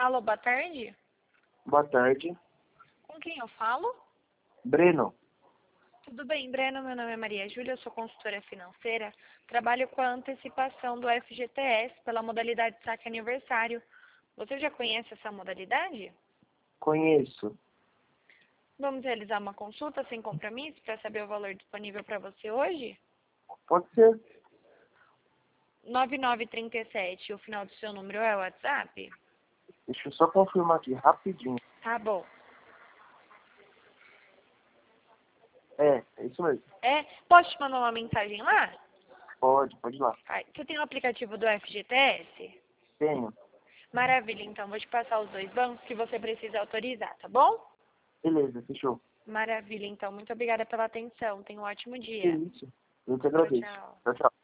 Alô, boa tarde. Boa tarde. Com quem eu falo? Breno. Tudo bem, Breno? Meu nome é Maria Júlia, eu sou consultora financeira. Trabalho com a antecipação do FGTS pela modalidade saque aniversário. Você já conhece essa modalidade? Conheço. Vamos realizar uma consulta sem compromisso para saber o valor disponível para você hoje? Pode ser? 9937, o final do seu número é o WhatsApp? Deixa eu só confirmar aqui rapidinho. Tá bom. É isso mesmo. Posso te mandar uma mensagem lá? Pode ir lá. Você tem o aplicativo do FGTS? Tenho. Maravilha, então vou te passar os dois bancos que você precisa autorizar, tá bom? Beleza, fechou. Maravilha, então. Muito obrigada pela atenção. Tenha um ótimo Que dia. isso? Eu que Tchau, agradeço. tchau. Tchau, tchau.